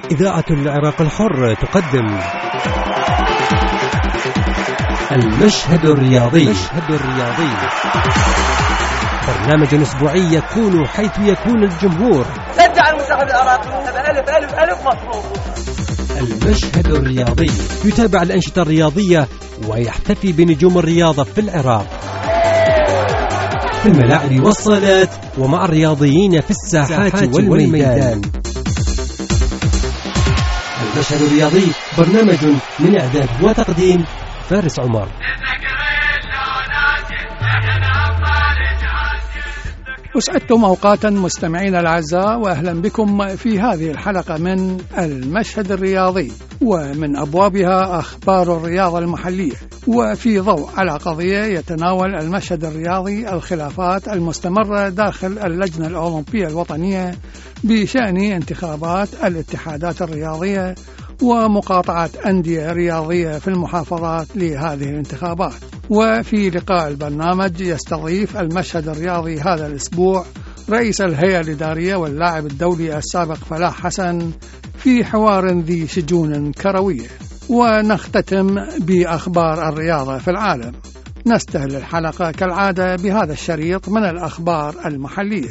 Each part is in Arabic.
إذاعة العراق الحر تقدم المشهد الرياضي. برنامج أسبوعي يكون حيث يكون الجمهور. شجع المنتخب العراقي ألف ألف ألف مطلوب. المشهد الرياضي يتابع الأنشطة الرياضية ويحتفي بنجوم الرياضة في العراق، في الملاعب والصالات ومع الرياضيين في الساحات والميدان. المشهد الرياضي برنامج من إعداد وتقديم فارس عمر. أسعدتم أوقاتا مستمعين الأعزاء، وأهلا بكم في هذه الحلقة من المشهد الرياضي، ومن أبوابها أخبار الرياضة المحلية، وفي ضوء على قضية يتناول المشهد الرياضي الخلافات المستمرة داخل اللجنة الأولمبية الوطنية بشأن انتخابات الاتحادات الرياضية ومقاطعة أندية رياضية في المحافظات لهذه الانتخابات. وفي لقاء البرنامج يستضيف المشهد الرياضي هذا الأسبوع رئيس الهيئة الإدارية واللاعب الدولي السابق فلاح حسن في حوار ذي شجون كروية. ونختتم بأخبار الرياضة في العالم. نستهل الحلقة كالعادة بهذا الشريط من الأخبار المحلية.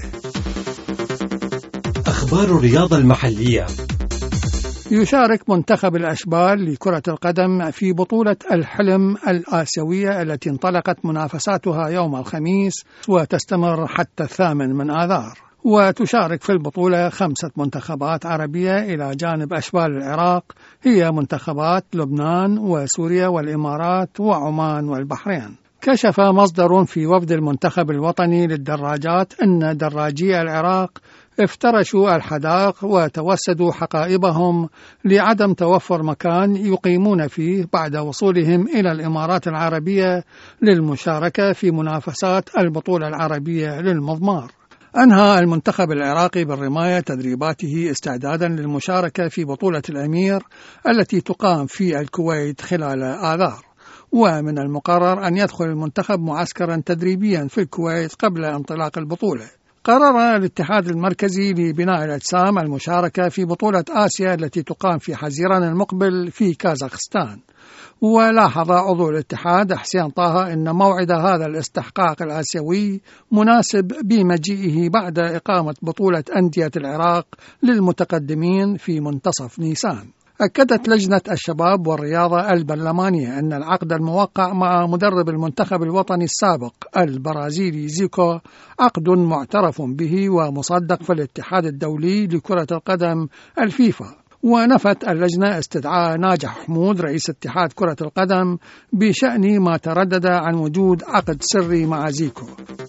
أخبار الرياضة المحلية. يشارك منتخب الأشبال لكرة القدم في بطولة الحلم الآسيوية التي انطلقت منافساتها يوم الخميس وتستمر حتى 8 آذار. وتشارك في البطولة 5 منتخبات عربية إلى جانب أشبال العراق، هي منتخبات لبنان وسوريا والإمارات وعمان والبحرين. كشف مصدر في وفد المنتخب الوطني للدراجات أن دراجي العراق افترشوا الحدائق وتوسدوا حقائبهم لعدم توفر مكان يقيمون فيه بعد وصولهم إلى الإمارات العربية للمشاركة في منافسات البطولة العربية للمضمار. أنهى المنتخب العراقي بالرماية تدريباته استعدادا للمشاركة في بطولة الأمير التي تقام في الكويت خلال آذار، ومن المقرر أن يدخل المنتخب معسكرا تدريبيا في الكويت قبل انطلاق البطولة. قرر الاتحاد المركزي لبناء الأجسام المشاركة في بطولة آسيا التي تقام في حزيران المقبل في كازاخستان. ولاحظ عضو الاتحاد حسين طه أن موعد هذا الاستحقاق الآسيوي مناسب بمجيئه بعد إقامة بطولة أندية العراق للمتقدمين في منتصف نيسان. أكدت لجنة الشباب والرياضة البرلمانية أن العقد الموقع مع مدرب المنتخب الوطني السابق البرازيلي زيكو عقد معترف به ومصدق في الاتحاد الدولي لكرة القدم الفيفا. ونفت اللجنة استدعاء ناجح حمود رئيس اتحاد كرة القدم بشأن ما تردد عن وجود عقد سري مع زيكو.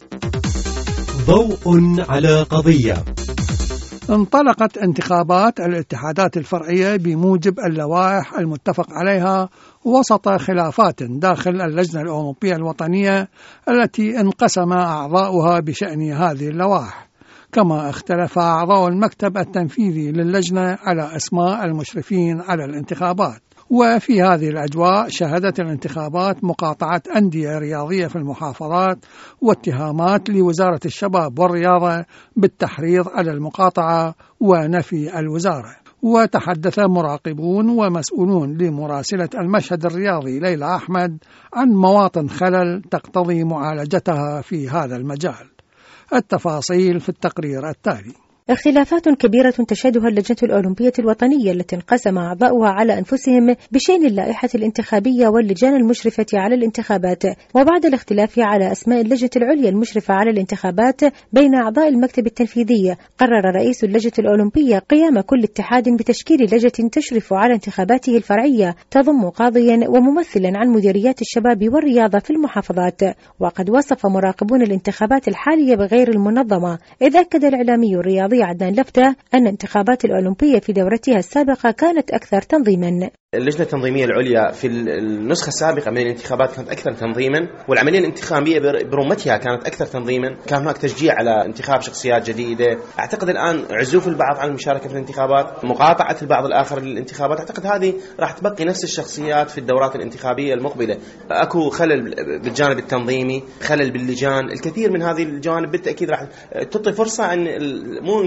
ضوء على قضية. انطلقت انتخابات الاتحادات الفرعية بموجب اللوائح المتفق عليها وسط خلافات داخل اللجنة الأولمبية الوطنية التي انقسم أعضاؤها بشأن هذه اللوائح، كما اختلف أعضاء المكتب التنفيذي للجنة على أسماء المشرفين على الانتخابات. وفي هذه الأجواء شهدت الانتخابات مقاطعة أندية رياضية في المحافظات واتهامات لوزارة الشباب والرياضة بالتحريض على المقاطعة ونفي الوزارة. وتحدث مراقبون ومسؤولون لمراسلة المشهد الرياضي ليلى أحمد عن مواطن خلل تقتضي معالجتها في هذا المجال. التفاصيل في التقرير التالي. خلافات كبيرة تشهدها اللجنة الأولمبية الوطنية التي انقسم أعضاؤها على أنفسهم بشأن اللائحة الانتخابية واللجان المشرفة على الانتخابات. وبعد الاختلاف على أسماء اللجنة العليا المشرفة على الانتخابات بين أعضاء المكتب التنفيذي، قرر رئيس اللجنة الأولمبية قيام كل اتحاد بتشكيل لجنة تشرف على انتخاباته الفرعية تضم قاضيا وممثلا عن مديريات الشباب والرياضة في المحافظات. وقد وصف مراقبون الانتخابات الحالية بغير المنظمة، إذ أكد الإعلامي الرياضي عدنان لفتة أن انتخابات الأولمبية في دورتها السابقة كانت أكثر تنظيما. اللجنة التنظيمية العليا في النسخة السابقة من الانتخابات كانت أكثر تنظيما، والعملية الانتخابية برمتها كانت أكثر تنظيما. كان هناك تشجيع على انتخاب شخصيات جديدة. أعتقد الآن عزوف البعض عن المشاركة في الانتخابات، مقاطعة البعض الآخر للانتخابات، أعتقد هذه راح تبقي نفس الشخصيات في الدورات الانتخابية المقبلة. أكو خلل بالجانب التنظيمي، خلل باللجان، الكثير من هذه الجوانب بالتأكيد راح تعطي فرصة أن مو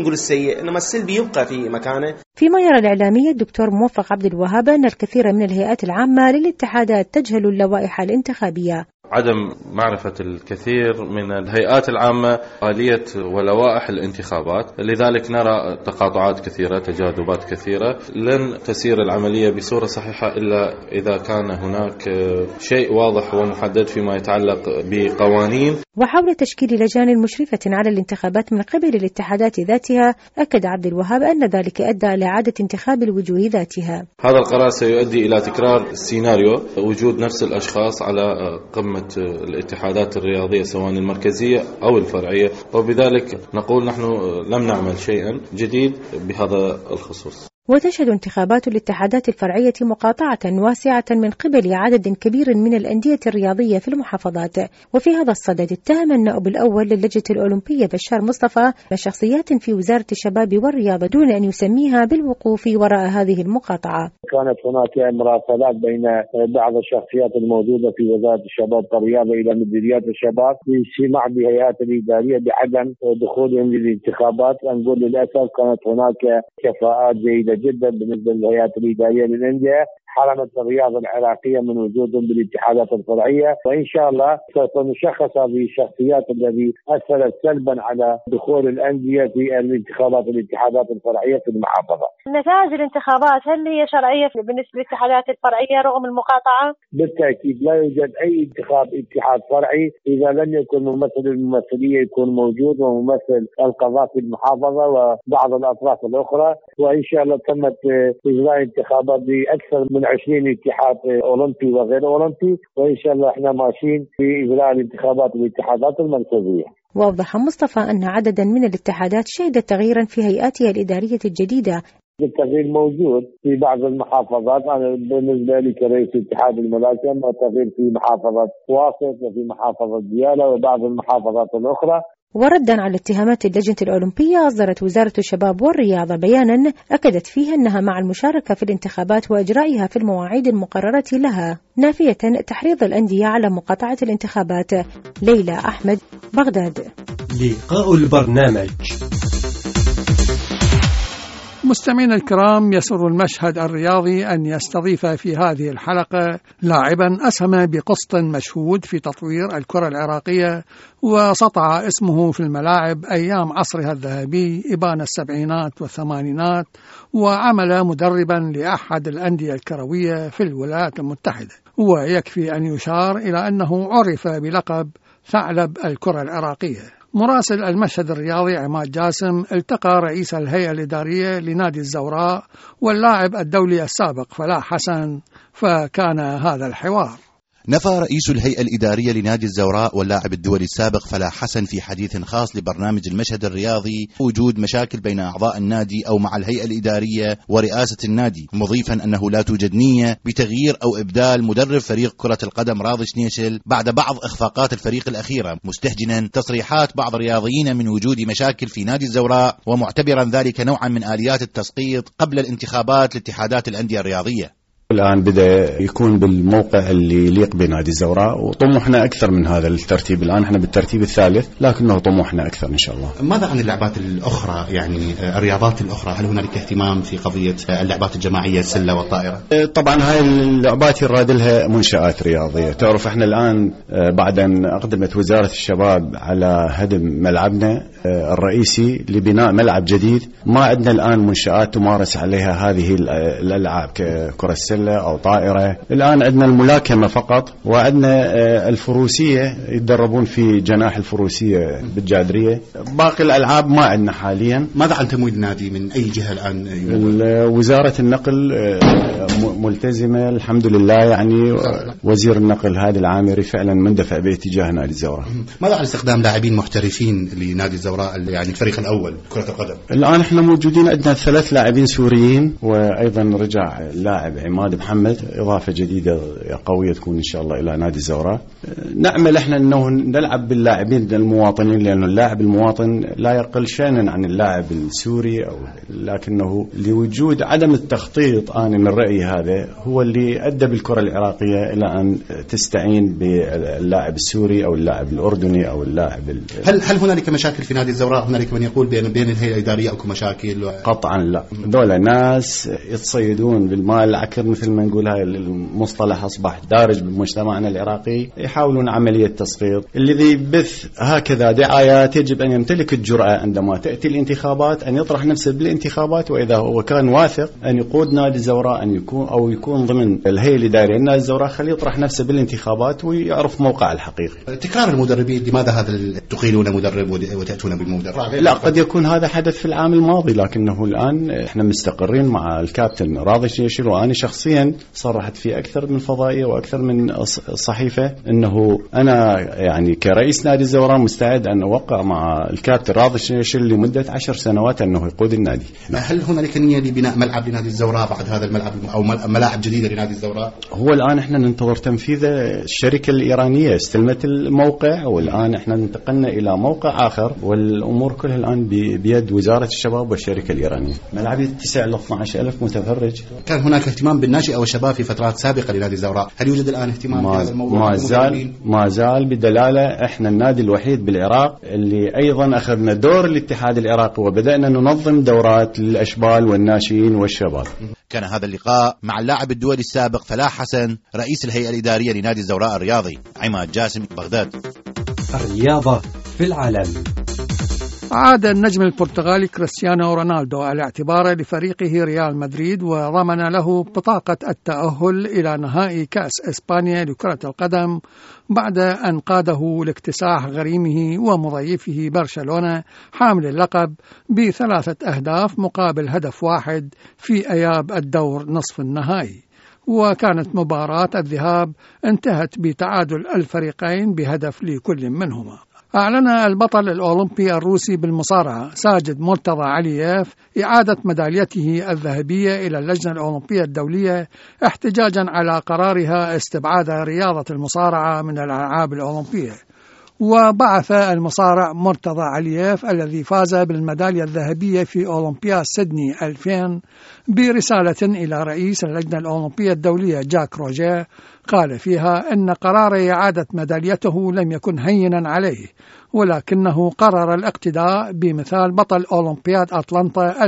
نقول السيء، إنما السلبي يبقى في مكانه. فيما يرى الإعلامي الدكتور موفق عبد الوهاب أن الكثير من الهيئات العامة للاتحادات تجهل اللوائح الانتخابية. عدم معرفة الكثير من الهيئات العامة آلية ولوائح الانتخابات، لذلك نرى تقاطعات كثيرة، تجاذبات كثيرة. لن تسير العملية بصورة صحيحة إلا إذا كان هناك شيء واضح ومحدد فيما يتعلق بقوانين. وحول تشكيل لجان مشرفة على الانتخابات من قبل الاتحادات ذاتها، أكد عبد الوهاب أن ذلك أدى إلى إعادة انتخاب الوجوه ذاتها. هذا القرار سيؤدي إلى تكرار سيناريو وجود نفس الأشخاص على قمة الاتحادات الرياضية سواء المركزية أو الفرعية، وبذلك نقول نحن لم نعمل شيئا جديد بهذا الخصوص. وتشهد انتخابات الاتحادات الفرعية مقاطعة واسعة من قبل عدد كبير من الأندية الرياضية في المحافظات. وفي هذا الصدد اتهم النائب الأول للجنة الأولمبية بشار مصطفى شخصيات في وزارة الشباب والرياضة دون أن يسميها بالوقوف وراء هذه المقاطعة. كانت هناك مراسلات بين بعض الشخصيات الموجودة في وزارة الشباب والرياضة إلى مديريات الشباب للسماع بهيئات الإدارية بعدم دخولهم للانتخابات. نقول للأسف كانت هناك كفاءات جيدة جدا بالنسبة للهيئات الإدارية للأندية، حرمت الرياضة العراقية من وجودهم بالاتحادات الفرعية، وإن شاء الله سوف نشخص هذه الشخصيات التي أثرت سلبا على دخول الأندية في الانتخابات الاتحادات الفرعية في المحافظة. نتائج الانتخابات هل هي شرعية بالنسبة للاتحادات الفرعية رغم المقاطعة؟ بالتأكيد لا يوجد أي اتحاد فرعي إذا لم يكن ممثل الممثلية يكون موجود وممثل القضاء في المحافظة وبعض الأطراف الأخرى. وإن شاء الله تمت إجراء انتخابات بأكثر من 20 اتحاد أولمبي وغير أولمبي، وإن شاء الله احنا ماشيين في إجراء الانتخابات والاتحادات المركزية. وأوضح مصطفى أن عددا من الاتحادات شهدت تغييرا في هيئاتها الإدارية الجديدة. التغيير موجود في بعض المحافظات. أنا بالنسبة لي كرئيس اتحاد الملاكم التغيير في محافظة واسط وفي محافظة ديالى وبعض المحافظات الأخرى. وردا على اتهامات اللجنة الأولمبية، أصدرت وزارة الشباب والرياضة بيانا أكدت فيه أنها مع المشاركة في الانتخابات وإجرائها في المواعيد المقررة لها، نافية تحريض الأندية على مقاطعة الانتخابات. ليلى أحمد، بغداد. لقاء البرنامج. مستمعينا الكرام، يسر المشهد الرياضي أن يستضيف في هذه الحلقة لاعبا أسهم بقسط مشهود في تطوير الكرة العراقية، وسطع اسمه في الملاعب أيام عصرها الذهبي إبان السبعينات والثمانينات، وعمل مدربا لأحد الأندية الكروية في الولايات المتحدة. ويكفي أن يشار إلى أنه عرف بلقب ثعلب الكرة العراقية. مراسل المشهد الرياضي عماد جاسم التقى رئيس الهيئة الإدارية لنادي الزوراء واللاعب الدولي السابق فلاح حسن، فكان هذا الحوار. نفى رئيس الهيئة الإدارية لنادي الزوراء واللاعب الدولي السابق فلاح حسن في حديث خاص لبرنامج المشهد الرياضي وجود مشاكل بين أعضاء النادي أو مع الهيئة الإدارية ورئاسة النادي، مضيفا أنه لا توجد نية بتغيير أو إبدال مدرب فريق كرة القدم راضي شنيشل بعد بعض إخفاقات الفريق الأخيرة، مستهجنا تصريحات بعض الرياضيين من وجود مشاكل في نادي الزوراء، ومعتبرا ذلك نوعا من آليات التسقيط قبل الانتخابات لاتحادات الأندية الرياضية. الآن بدأ يكون بالموقع اللي يليق بنادي الزوراء، وطموحنا أكثر من هذا الترتيب. الآن احنا بالترتيب الثالث، لكنه طموحنا أكثر إن شاء الله. ماذا عن اللعبات الأخرى، يعني الرياضات الأخرى؟ هل هنالك اهتمام في قضية اللعبات الجماعية السلة والطائرة؟ طبعا هاي اللعبات يراد لها منشآت رياضية. تعرف احنا الآن بعد أن أقدمت وزارة الشباب على هدم ملعبنا الرئيسي لبناء ملعب جديد، ما عندنا الآن منشآت تمارس عليها هذه الألعاب ككرة السلة أو طائرة. الآن عندنا الملاكمة فقط، وعندنا الفروسية يتدربون في جناح الفروسية بالجادرية. باقي الألعاب ما عندنا حاليا. ماذا عن تمويل النادي من أي جهة الآن؟ وزارة النقل ملتزمة الحمد لله، يعني وزير النقل هذا العامري فعلا مندفع باتجاه نادي الزوراء. ماذا عن استخدام لاعبين محترفين لنادي الزوراء، يعني الفريق الأول كرة القدم؟ الآن احنا موجودين، عندنا 3 لاعبين سوريين، وأيضا رجع لاعب عماد عماد محمد، إضافة جديدة قوية تكون إن شاء الله إلى نادي الزوراء. نأمل إحنا أنه نلعب باللاعبين المواطنين، لأنه اللاعب المواطن لا يقل شأنا عن اللاعب السوري، لكنه لوجود عدم التخطيط أنا من رأيي هذا هو اللي أدى بالكرة العراقية إلى أن تستعين باللاعب السوري أو اللاعب الأردني أو اللاعب هل هنالك مشاكل في نادي الزوراء؟ هنالك من يقول بين الهيئة الإدارية أو مشاكل؟ قطعا لا، دولة ناس يتصيدون بالماء العكر مثل ما نقول، هاي المصطلح أصبح دارج بمجتمعنا العراقي، يحاولون عملية تسقيط. الذي يبث هكذا دعايات يجب أن يمتلك الجرأة عندما تأتي الانتخابات أن يطرح نفسه بالانتخابات، وإذا هو كان واثق أن يقود نادي الزوراء أن يكون ضمن الهيئة الإدارية لنادي الزوراء، خليه يطرح نفسه بالانتخابات ويعرف موقع الحقيقي. تكرار المدربين، لماذا هذا تقيلون مدرب وتأتون بالمدرب؟ لا، قد يكون هذا حدث في العام الماضي، لكنه الآن احنا مستقرين مع الكابتن راضي شنيشل، وأنا شخصيا صرحت في أكثر من فضائية وأكثر من صحيفة أنه أنا يعني كرئيس نادي الزوراء مستعد أن أوقع مع الكابتن راضي شنيشل لمدة 10 سنوات أنه يقود النادي. هل هنالك نية لبناء ملعب لنادي الزوراء بعد هذا الملعب أو ملاعب جديدة لنادي الزوراء؟ هو الآن احنا ننتظر تنفيذ الشركة الإيرانية، استلمت الموقع والآن احنا انتقلنا إلى موقع آخر، والأمور كلها الآن بيد وزارة الشباب والشركة الإيرانية. ملعب يتسع ل 12,000 متفرج. كان هناك اهتمام بالناشئة والشباب في فترات سابقة لنادي الزوراء، هل يوجد الآن اهتمام بهذا الموضوع؟ ما زال بدلالة احنا النادي الوحيد بالعراق اللي أيضا أخذنا دور الاتحاد العراقي وبدأنا ننظم دورات للأشبال والناشئين والشباب. كان هذا اللقاء مع اللاعب الدولي السابق فلاح حسن رئيس الهيئة الإدارية لنادي الزوراء الرياضي. عماد جاسم، بغداد. الرياضة في العالم. عاد النجم البرتغالي كريستيانو رونالدو على اعتباره لفريقه ريال مدريد، وضمن له بطاقة التأهل إلى نهائي كأس إسبانيا لكرة القدم بعد أن قاده لاكتساح غريمه ومضيفه برشلونة حامل اللقب ب3 أهداف مقابل هدف واحد في أياب الدور نصف النهائي. وكانت مباراة الذهاب انتهت بتعادل الفريقين بهدف لكل منهما. أعلن البطل الأولمبي الروسي بالمصارعة ساجد مرتضى علييف إعادة ميداليته الذهبية إلى اللجنة الأولمبية الدولية احتجاجا على قرارها استبعاد رياضة المصارعة من الألعاب الأولمبية. وبعث المصارع مرتضى علييف الذي فاز بالميدالية الذهبية في أولمبياد سيدني 2000 برسالة إلى رئيس اللجنة الأولمبية الدولية جاك روجيه، قال فيها أن قرار إعادة ميداليته لم يكن هينا عليه، ولكنه قرر الاقتداء بمثال بطل أولمبياد أطلنطا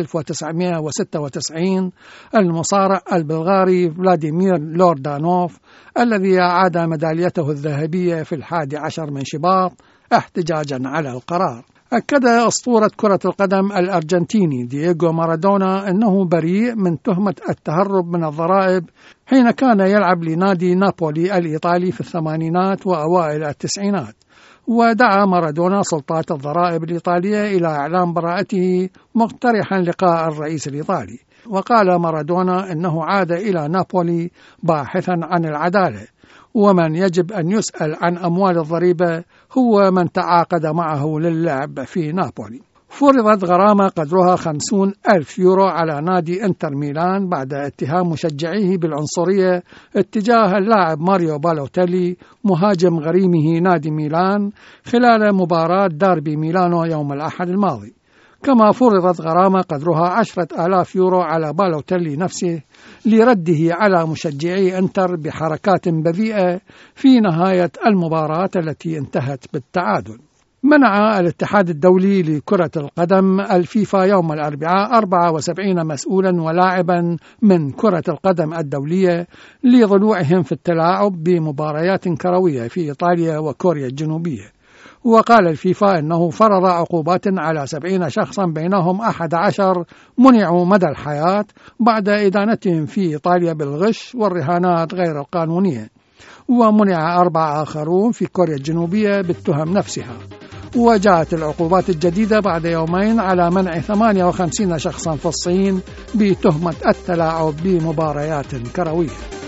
1996 المصارع البلغاري فلاديمير لوردانوف الذي أعاد ميداليته الذهبية في 11 من شباط احتجاجا على القرار. أكد أسطورة كرة القدم الأرجنتيني دييغو مارادونا أنه بريء من تهمة التهرب من الضرائب حين كان يلعب لنادي نابولي الإيطالي في الثمانينات وأوائل التسعينات. ودعا مارادونا سلطات الضرائب الإيطالية إلى إعلان براءته مقترحا لقاء الرئيس الإيطالي. وقال مارادونا أنه عاد إلى نابولي باحثا عن العدالة، ومن يجب أن يسأل عن أموال الضريبة هو من تعاقد معه للعب في نابولي. فرضت غرامة قدرها 50,000 يورو على نادي انتر ميلان بعد اتهام مشجعيه بالعنصرية اتجاه اللاعب ماريو بالوتيلي مهاجم غريمه نادي ميلان خلال مباراة داربي ميلانو يوم الأحد الماضي. كما فرضت غرامة قدرها 10,000 يورو على بالوتيلي نفسه لرده على مشجعي انتر بحركات بذيئة في نهاية المباراة التي انتهت بالتعادل. منع الاتحاد الدولي لكرة القدم الفيفا يوم الأربعاء 74 مسؤولا ولاعبا من كرة القدم الدولية لضلوعهم في التلاعب بمباريات كروية في إيطاليا وكوريا الجنوبية. وقال الفيفا أنه فرض عقوبات على 70 شخصا بينهم 11 منعوا مدى الحياة بعد إدانتهم في إيطاليا بالغش والرهانات غير القانونية، ومنع 4 آخرون في كوريا الجنوبية بالتهم نفسها. وجاءت العقوبات الجديدة بعد يومين على منع 58 شخصا في الصين بتهمة التلاعب بمباريات كروية.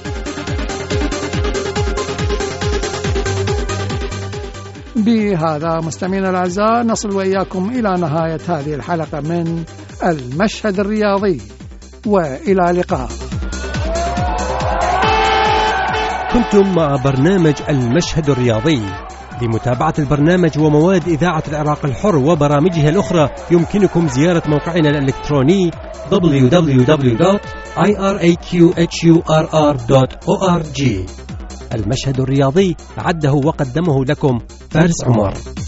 بهذا مستمعينا الأعزاء نصل وإياكم إلى نهاية هذه الحلقة من المشهد الرياضي، وإلى اللقاء. كنتم مع برنامج المشهد الرياضي. لمتابعة البرنامج ومواد إذاعة العراق الحر وبرامجها الأخرى يمكنكم زيارة موقعنا الإلكتروني www.iraqhurr.org. المشهد الرياضي عده وقدمه لكم فارس عمر.